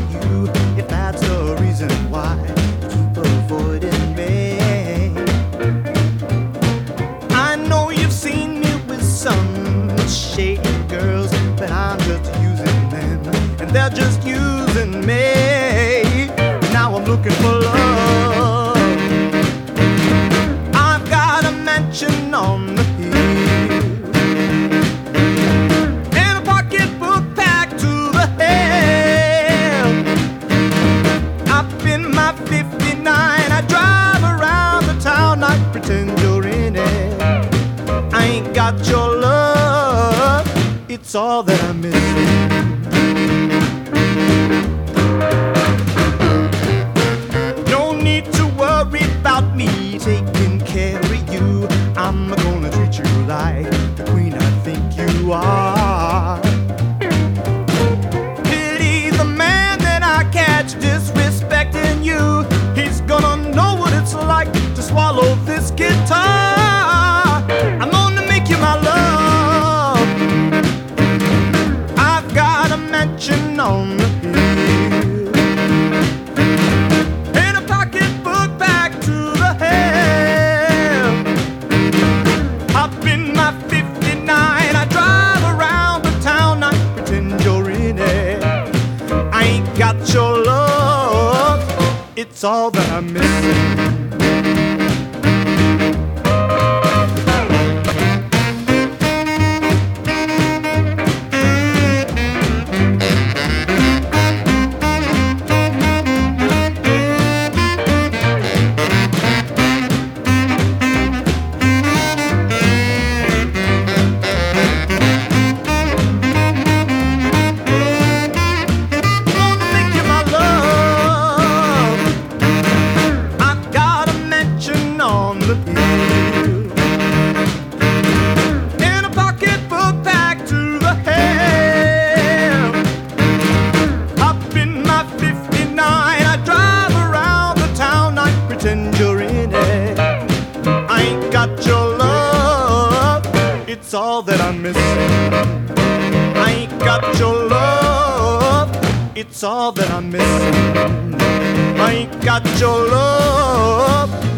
you, if that's the reason why you keep avoiding me. I know you've seen me with some shady girls, but I'm just using them, and they're just using me. Now I'm looking for love. I've got a mansion on the hill and a pocketbook packed to the hill. Up in my 59, I drive around the town, I pretend you're in it. I ain't got your love, it's all that I'm missing. No need to worry about me taking care of you. I'm gonna treat you like the queen I think you are. Pity the man that I catch disrespecting you. He's gonna know what it's like to swallow this guitar. I'm gonna make you my love. I've got a mansion on the hill and a pocketbook back to the hill. Up in my 59, I drive around the town, I pretend you're in it. I ain't got your love, it's all that I'm missing. It's all that I'm missing. I ain't got your love, it's all that I'm missing. I ain't got your love,